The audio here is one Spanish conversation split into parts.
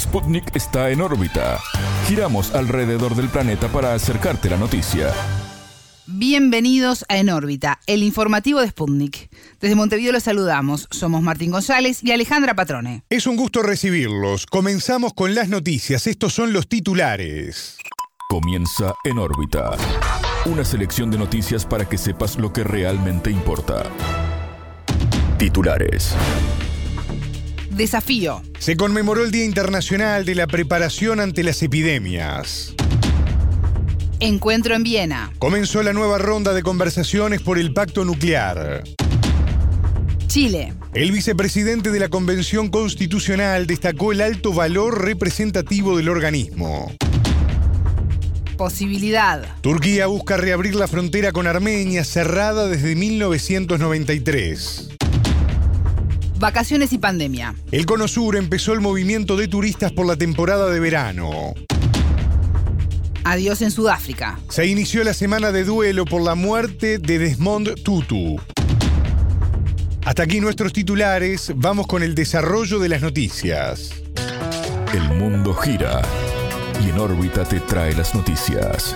Sputnik está en órbita. Giramos alrededor del planeta para acercarte la noticia. Bienvenidos a En órbita, el informativo de Sputnik. Desde Montevideo los saludamos. Somos Martín González y Alejandra Patrone. Es un gusto recibirlos. Comenzamos con las noticias. Estos son los titulares. Comienza En órbita. Una selección de noticias para que sepas lo que realmente importa. Titulares. Desafío. Se conmemoró el Día Internacional de la Preparación ante las Epidemias. Encuentro en Viena. Comenzó la nueva ronda de conversaciones por el pacto nuclear. Chile. El vicepresidente de la Convención Constitucional destacó el alto valor representativo del organismo. Posibilidad. Turquía busca reabrir la frontera con Armenia, cerrada desde 1993. Vacaciones y pandemia. El Cono Sur empezó el movimiento de turistas por la temporada de verano. Adiós en Sudáfrica. Se inició la semana de duelo por la muerte de Desmond Tutu. Hasta aquí nuestros titulares. Vamos con el desarrollo de las noticias. El mundo gira y En órbita te trae las noticias.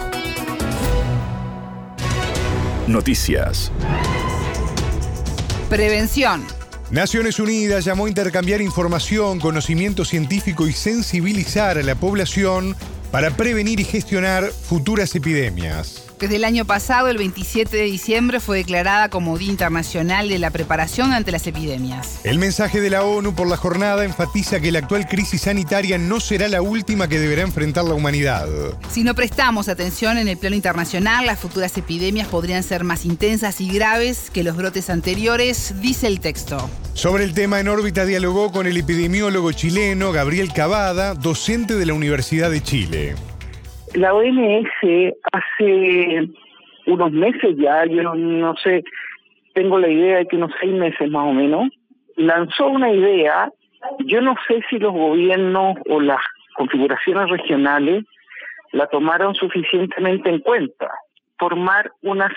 Noticias. Prevención. Naciones Unidas llamó a intercambiar información, conocimiento científico y sensibilizar a la población para prevenir y gestionar futuras epidemias. Desde el año pasado, el 27 de diciembre, fue declarada como Día Internacional de la Preparación ante las Epidemias. El mensaje de la ONU por la jornada enfatiza que la actual crisis sanitaria no será la última que deberá enfrentar la humanidad. Si no prestamos atención en el plano internacional, las futuras epidemias podrían ser más intensas y graves que los brotes anteriores, dice el texto. Sobre el tema, En órbita dialogó con el epidemiólogo chileno Gabriel Cavada, docente de la Universidad de Chile. La OMS hace unos meses ya, yo no sé, tengo la idea de que unos 6 meses más o menos, lanzó una idea. Yo no sé si los gobiernos o las configuraciones regionales la tomaron suficientemente en cuenta. Formar unas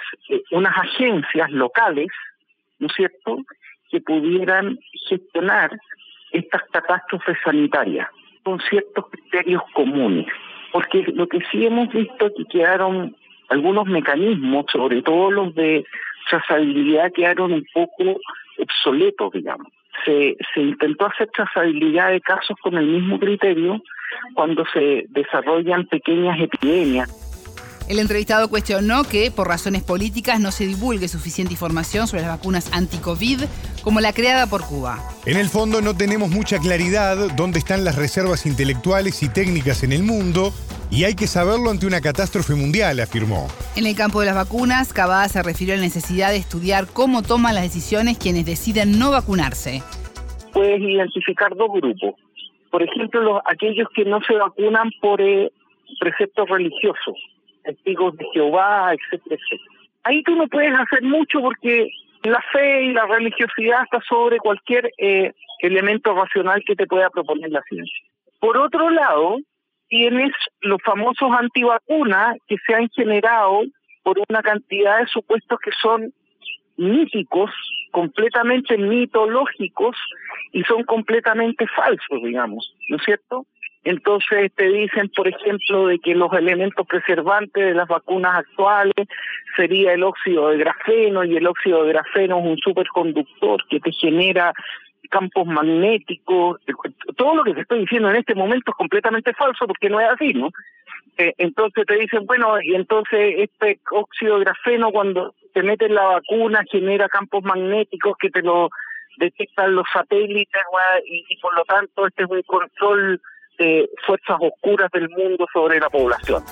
agencias locales, ¿no es cierto?, que pudieran gestionar estas catástrofes sanitarias con ciertos criterios comunes. Porque lo que sí hemos visto es que quedaron algunos mecanismos, sobre todo los de trazabilidad, quedaron un poco obsoletos, digamos. Se intentó hacer trazabilidad de casos con el mismo criterio cuando se desarrollan pequeñas epidemias. El entrevistado cuestionó que, por razones políticas, no se divulgue suficiente información sobre las vacunas anti-COVID como la creada por Cuba. En el fondo no tenemos mucha claridad dónde están las reservas intelectuales y técnicas en el mundo, y hay que saberlo ante una catástrofe mundial, afirmó. En el campo de las vacunas, Cavada se refirió a la necesidad de estudiar cómo toman las decisiones quienes deciden no vacunarse. Puedes identificar 2 grupos. Por ejemplo, aquellos que no se vacunan por preceptos religiosos, testigos de Jehová, etcétera, etcétera. Ahí tú no puedes hacer mucho porque la fe y la religiosidad está sobre cualquier elemento racional que te pueda proponer la ciencia. Por otro lado, tienes los famosos antivacunas que se han generado por una cantidad de supuestos que son míticos, completamente mitológicos y son completamente falsos, digamos, ¿no es cierto? Entonces te dicen, por ejemplo, de que los elementos preservantes de las vacunas actuales sería el óxido de grafeno, y el óxido de grafeno es un superconductor que te genera campos magnéticos. Todo lo que te estoy diciendo en este momento es completamente falso porque no es así, ¿no? Entonces te dicen, bueno, y entonces este óxido de grafeno cuando te meten la vacuna genera campos magnéticos que te lo detectan los satélites, y por lo tanto este es un control de fuerzas oscuras del mundo sobre la población.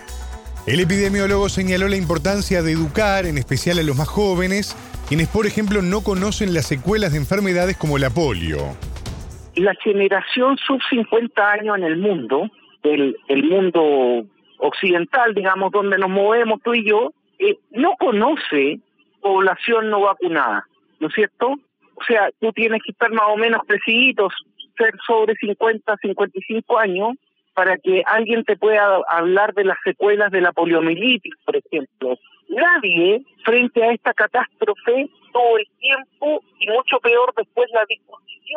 El epidemiólogo señaló la importancia de educar, en especial a los más jóvenes, quienes, por ejemplo, no conocen las secuelas de enfermedades como la polio. La generación sub 50 años en el mundo, el mundo occidental, digamos, donde nos movemos tú y yo, no conoce población no vacunada, ¿no es cierto? O sea, tú tienes que estar más o menos precisos, ser sobre 50, 55 años, para que alguien te pueda hablar de las secuelas de la poliomielitis, por ejemplo. Nadie, frente a esta catástrofe, todo el tiempo, y mucho peor después la disposición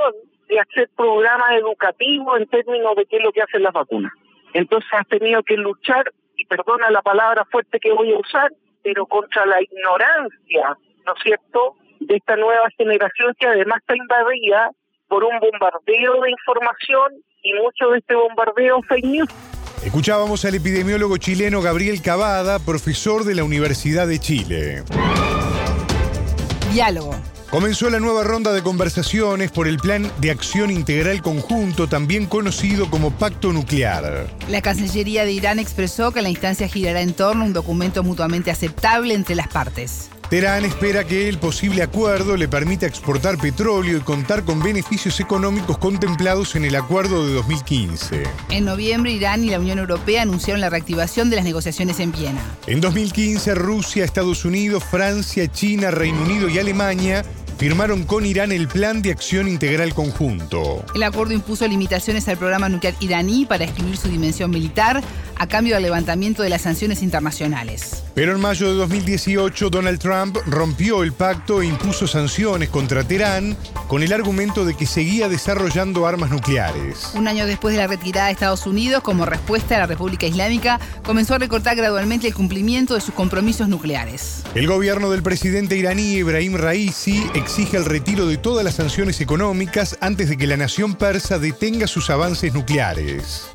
de hacer programas educativos en términos de qué es lo que hacen las vacunas. Entonces has tenido que luchar, y perdona la palabra fuerte que voy a usar, pero contra la ignorancia, ¿no es cierto?, de esta nueva generación que además está invadida por un bombardeo de información y mucho de este bombardeo fake news. Escuchábamos al epidemiólogo chileno Gabriel Cavada, profesor de la Universidad de Chile. Diálogo. Comenzó la nueva ronda de conversaciones por el Plan de Acción Integral Conjunto, también conocido como Pacto Nuclear. La Cancillería de Irán expresó que la instancia girará en torno a un documento mutuamente aceptable entre las partes. Teherán espera que el posible acuerdo le permita exportar petróleo y contar con beneficios económicos contemplados en el acuerdo de 2015. En noviembre, Irán y la Unión Europea anunciaron la reactivación de las negociaciones en Viena. En 2015, Rusia, Estados Unidos, Francia, China, Reino Unido y Alemania firmaron con Irán el Plan de Acción Integral Conjunto. El acuerdo impuso limitaciones al programa nuclear iraní para excluir su dimensión militar a cambio del levantamiento de las sanciones internacionales. Pero en mayo de 2018, Donald Trump rompió el pacto e impuso sanciones contra Teherán con el argumento de que seguía desarrollando armas nucleares. Un año después de la retirada de Estados Unidos, como respuesta a la República Islámica, comenzó a recortar gradualmente el cumplimiento de sus compromisos nucleares. El gobierno del presidente iraní Ebrahim Raisi exige el retiro de todas las sanciones económicas antes de que la nación persa detenga sus avances nucleares.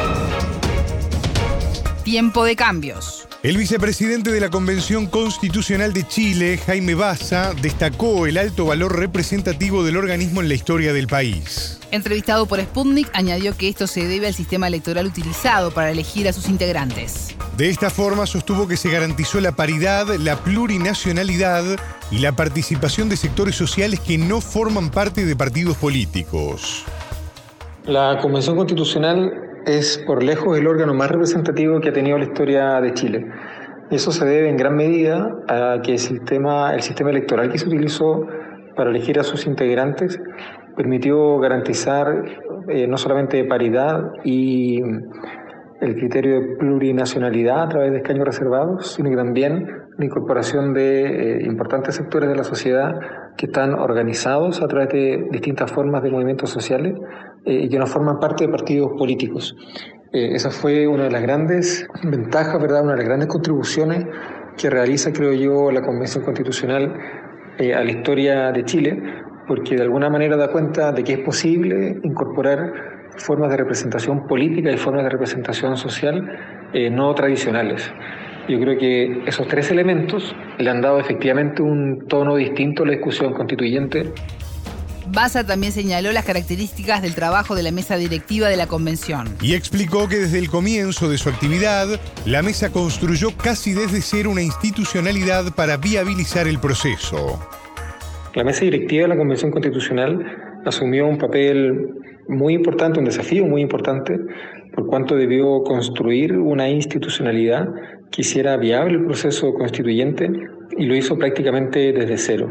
Tiempo de cambios. El vicepresidente de la Convención Constitucional de Chile, Jaime Baza, destacó el alto valor representativo del organismo en la historia del país. Entrevistado por Sputnik, añadió que esto se debe al sistema electoral utilizado para elegir a sus integrantes. De esta forma sostuvo que se garantizó la paridad, la plurinacionalidad y la participación de sectores sociales que no forman parte de partidos políticos. La Convención Constitucional es por lejos el órgano más representativo que ha tenido la historia de Chile. Eso se debe en gran medida a que el sistema electoral que se utilizó para elegir a sus integrantes permitió garantizar no solamente paridad y el criterio de plurinacionalidad a través de escaños reservados, sino que también la incorporación de importantes sectores de la sociedad que están organizados a través de distintas formas de movimientos sociales y que no forman parte de partidos políticos. Esa fue una de las grandes ventajas, ¿verdad? Una de las grandes contribuciones que realiza, creo yo, la Convención Constitucional a la historia de Chile, porque de alguna manera da cuenta de que es posible incorporar formas de representación política y formas de representación social no tradicionales. Yo creo que esos tres elementos le han dado efectivamente un tono distinto a la discusión constituyente. Baza también señaló las características del trabajo de la mesa directiva de la Convención. Y explicó que desde el comienzo de su actividad, la mesa construyó casi desde cero una institucionalidad para viabilizar el proceso. La mesa directiva de la Convención Constitucional asumió un papel muy importante, un desafío muy importante, por cuanto debió construir una institucionalidad que hiciera viable el proceso constituyente y lo hizo prácticamente desde cero.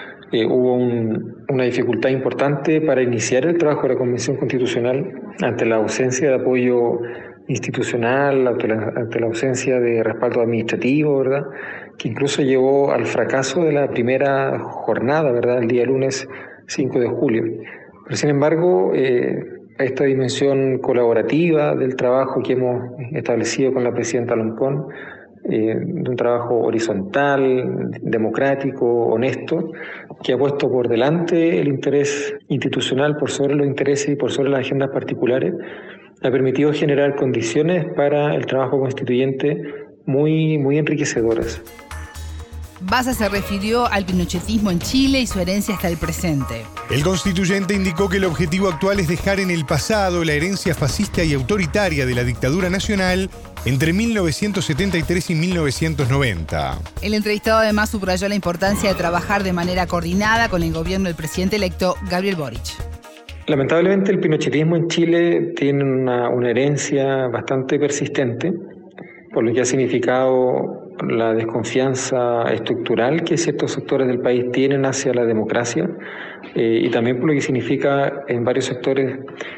Hubo una dificultad importante para iniciar el trabajo de la Convención Constitucional ante la ausencia de apoyo institucional, ante la ausencia de respaldo administrativo, ¿verdad?, que incluso llevó al fracaso de la primera jornada, ¿verdad?, el día lunes 5 de julio. Pero sin embargo, esta dimensión colaborativa del trabajo que hemos establecido con la presidenta Loncón, de un trabajo horizontal, democrático, honesto, que ha puesto por delante el interés institucional por sobre los intereses y por sobre las agendas particulares, ha permitido generar condiciones para el trabajo constituyente muy, muy enriquecedoras. Baza se refirió al pinochetismo en Chile y su herencia hasta el presente. El constituyente indicó que el objetivo actual es dejar en el pasado la herencia fascista y autoritaria de la dictadura nacional entre 1973 y 1990. El entrevistado además subrayó la importancia de trabajar de manera coordinada con el gobierno del presidente electo Gabriel Boric. Lamentablemente el pinochetismo en Chile tiene una herencia bastante persistente, por lo que ha significado la desconfianza estructural que ciertos sectores del país tienen hacia la democracia y también por lo que significa en varios sectores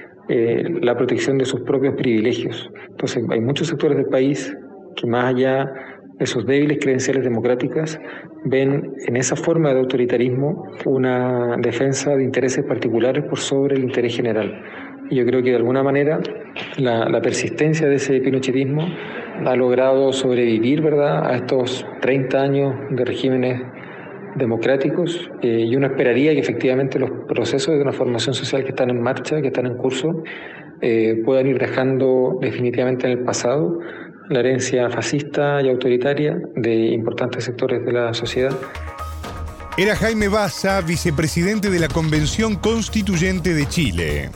la protección de sus propios privilegios. Entonces hay muchos sectores del país que más allá esos débiles credenciales democráticas, ven en esa forma de autoritarismo una defensa de intereses particulares por sobre el interés general. Y yo creo que de alguna manera la persistencia de ese pinochetismo ha logrado sobrevivir, ¿verdad?, a estos 30 años de regímenes democráticos, y uno esperaría que efectivamente los procesos de transformación social que están en marcha, que están en curso, puedan ir dejando definitivamente en el pasado la herencia fascista y autoritaria de importantes sectores de la sociedad. Era Jaime Baza, vicepresidente de la Convención Constituyente de Chile.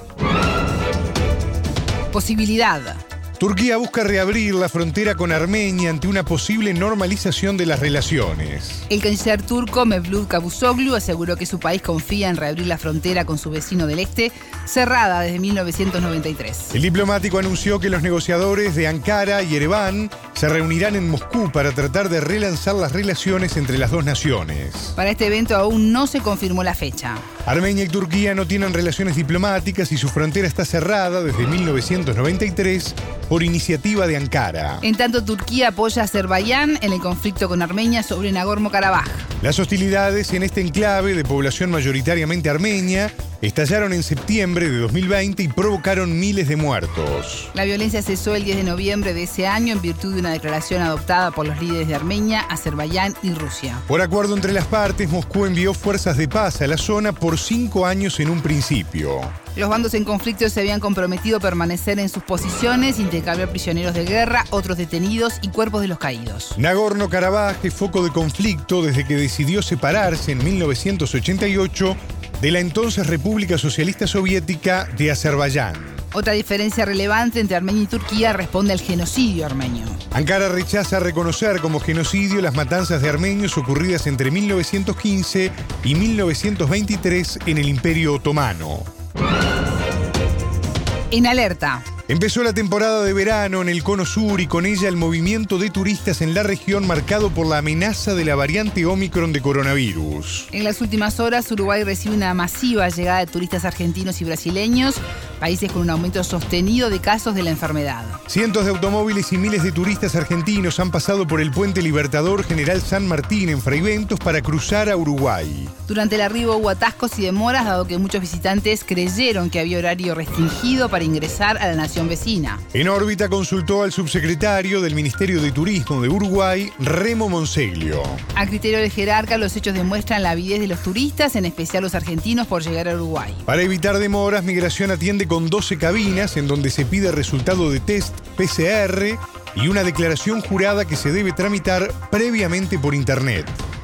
Posibilidad. Turquía busca reabrir la frontera con Armenia ante una posible normalización de las relaciones. El canciller turco Mevlut Cavusoglu aseguró que su país confía en reabrir la frontera con su vecino del este, cerrada desde 1993. El diplomático anunció que los negociadores de Ankara y Ereván se reunirán en Moscú para tratar de relanzar las relaciones entre las dos naciones. Para este evento aún no se confirmó la fecha. Armenia y Turquía no tienen relaciones diplomáticas y su frontera está cerrada desde 1993 por iniciativa de Ankara. En tanto, Turquía apoya a Azerbaiyán en el conflicto con Armenia sobre Nagorno-Karabaj. Las hostilidades en este enclave de población mayoritariamente armenia estallaron en septiembre de 2020 y provocaron miles de muertos. La violencia cesó el 10 de noviembre de ese año en virtud de una declaración adoptada por los líderes de Armenia, Azerbaiyán y Rusia. Por acuerdo entre las partes, Moscú envió fuerzas de paz a la zona por 5 años en un principio. Los bandos en conflicto se habían comprometido a permanecer en sus posiciones, intercambiar prisioneros de guerra, otros detenidos y cuerpos de los caídos. Nagorno-Karabaj es foco de conflicto desde que decidió separarse en 1988 de la entonces República Socialista Soviética de Azerbaiyán. Otra diferencia relevante entre Armenia y Turquía responde al genocidio armenio. Ankara rechaza reconocer como genocidio las matanzas de armenios ocurridas entre 1915 y 1923 en el Imperio Otomano. En alerta. Empezó la temporada de verano en el Cono Sur y con ella el movimiento de turistas en la región marcado por la amenaza de la variante Omicron de coronavirus. En las últimas horas, Uruguay recibe una masiva llegada de turistas argentinos y brasileños, países con un aumento sostenido de casos de la enfermedad. Cientos de automóviles y miles de turistas argentinos han pasado por el puente Libertador General San Martín en Fraiventos para cruzar a Uruguay. Durante el arribo hubo atascos y demoras, dado que muchos visitantes creyeron que había horario restringido para ingresar a la nación vecina. En órbita consultó al subsecretario del Ministerio de Turismo de Uruguay, Remo Monseglio. A criterio del jerarca, los hechos demuestran la avidez de los turistas, en especial los argentinos, por llegar a Uruguay. Para evitar demoras, Migración atiende con 12 cabinas en donde se pide resultado de test PCR y una declaración jurada que se debe tramitar previamente por internet.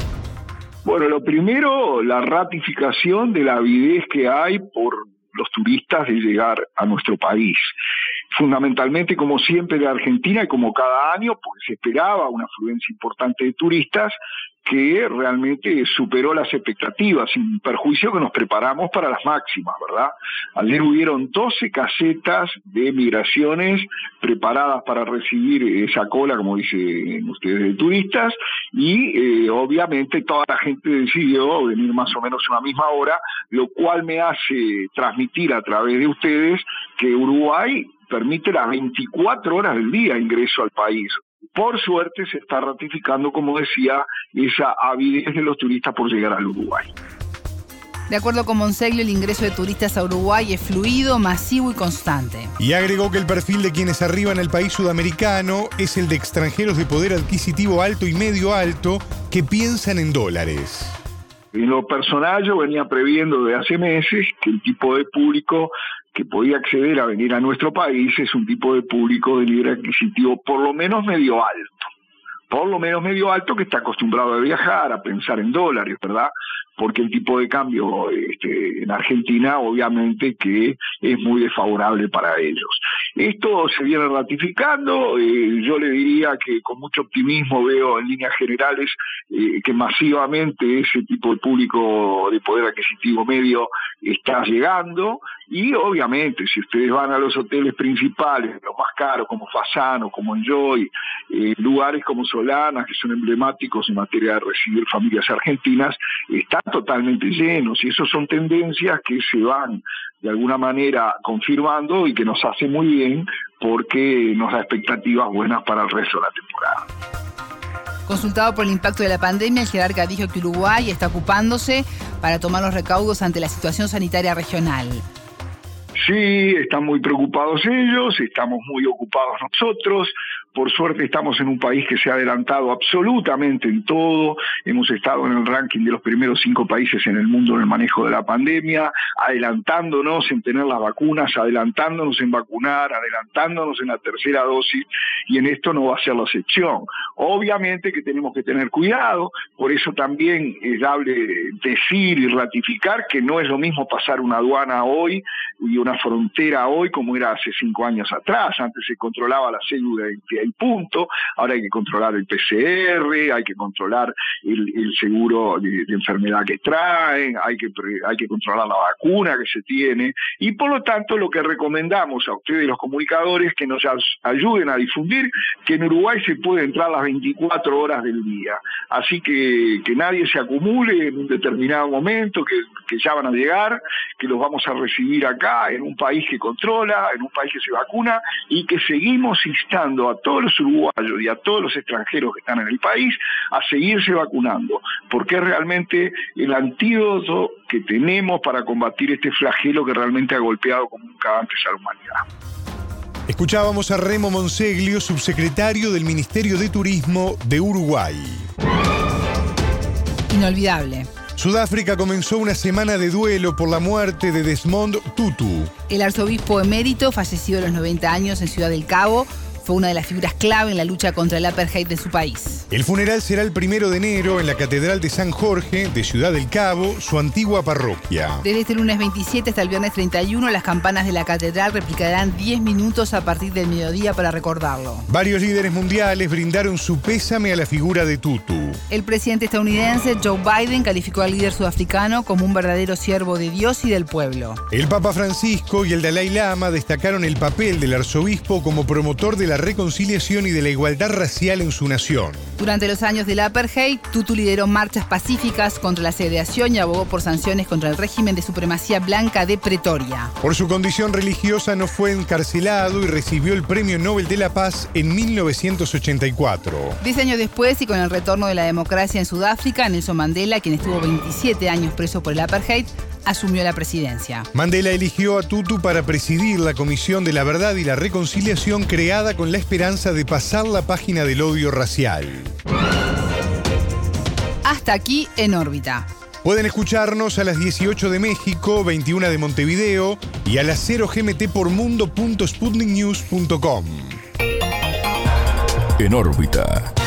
Bueno, lo primero, la ratificación de la avidez que hay por los turistas de llegar a nuestro país. Fundamentalmente, como siempre, de Argentina y como cada año, porque se esperaba una afluencia importante de turistas que realmente superó las expectativas, sin perjuicio que nos preparamos para las máximas, ¿verdad? Ayer hubieron 12 casetas de migraciones preparadas para recibir esa cola, como dicen ustedes, de turistas, y obviamente toda la gente decidió venir más o menos a una misma hora, lo cual me hace transmitir a través de ustedes que Uruguay permite las 24 horas del día ingreso al país. Por suerte se está ratificando, como decía, esa avidez de los turistas por llegar al Uruguay. De acuerdo con Monseglio, el ingreso de turistas a Uruguay es fluido, masivo y constante. Y agregó que el perfil de quienes arriban al país sudamericano es el de extranjeros de poder adquisitivo alto y medio alto que piensan en dólares. En lo personal, yo venía previendo desde hace meses que el tipo de público que podía acceder a venir a nuestro país es un tipo de público de nivel adquisitivo por lo menos medio alto, que está acostumbrado a viajar, a pensar en dólares, ¿verdad? Porque el tipo de cambio en Argentina obviamente que es muy desfavorable para ellos. Esto se viene ratificando, yo le diría que con mucho optimismo veo en líneas generales que masivamente ese tipo de público de poder adquisitivo medio está llegando, y obviamente si ustedes van a los hoteles principales, los más caros como Fasano, como Enjoy, lugares como Solana, que son emblemáticos en materia de recibir familias argentinas, están totalmente llenos, y eso son tendencias que se van de alguna manera confirmando y que nos hace muy bien porque nos da expectativas buenas para el resto de la temporada. Consultado por el impacto de la pandemia, el jerarca dijo que Uruguay está ocupándose para tomar los recaudos ante la situación sanitaria regional. Sí, están muy preocupados ellos, estamos muy ocupados nosotros. Por suerte estamos en un país que se ha adelantado absolutamente en todo. Hemos estado en el ranking de los primeros 5 países en el mundo en el manejo de la pandemia, adelantándonos en tener las vacunas, adelantándonos en vacunar, adelantándonos en la tercera dosis, y en esto no va a ser la excepción. Obviamente que tenemos que tener cuidado, por eso también es dable decir y ratificar que no es lo mismo pasar una aduana hoy y una frontera hoy como era hace 5 años atrás. Antes se controlaba la cédula de identidad y punto, ahora hay que controlar el PCR, hay que controlar el seguro de enfermedad que traen, hay que controlar la vacuna que se tiene, y por lo tanto lo que recomendamos a ustedes los comunicadores que nos ayuden a difundir que en Uruguay se puede entrar las 24 horas del día, así que nadie se acumule en un determinado momento, que ya van a llegar, que los vamos a recibir acá en un país que controla, en un país que se vacuna, y que seguimos instando a todos los uruguayos y a todos los extranjeros que están en el país a seguirse vacunando, porque es realmente el antídoto que tenemos para combatir este flagelo que realmente ha golpeado como nunca antes a la humanidad. Escuchábamos a Remo Monseglio, subsecretario del Ministerio de Turismo de Uruguay. Inolvidable. Sudáfrica comenzó una semana de duelo por la muerte de Desmond Tutu. El arzobispo emérito, fallecido a los 90 años en Ciudad del Cabo, fue una de las figuras clave en la lucha contra el apartheid de su país. El funeral será el 1 de enero en la Catedral de San Jorge de Ciudad del Cabo, su antigua parroquia. Desde este lunes 27 hasta el viernes 31, las campanas de la catedral replicarán 10 minutos a partir del mediodía para recordarlo. Varios líderes mundiales brindaron su pésame a la figura de Tutu. El presidente estadounidense Joe Biden calificó al líder sudafricano como un verdadero siervo de Dios y del pueblo. El Papa Francisco y el Dalai Lama destacaron el papel del arzobispo como promotor de la reconciliación y de la igualdad racial en su nación. Durante los años del apartheid, Tutu lideró marchas pacíficas contra la segregación y abogó por sanciones contra el régimen de supremacía blanca de Pretoria. Por su condición religiosa no fue encarcelado y recibió el Premio Nobel de la Paz en 1984. 10 años después, y con el retorno de la democracia en Sudáfrica, Nelson Mandela, quien estuvo 27 años preso por el apartheid, asumió la presidencia. Mandela eligió a Tutu para presidir la Comisión de la Verdad y la Reconciliación, creada con la esperanza de pasar la página del odio racial. Hasta aquí En órbita. Pueden escucharnos a las 18 de México, 21 de Montevideo y a las 0 GMT por mundo.sputniknews.com. En órbita.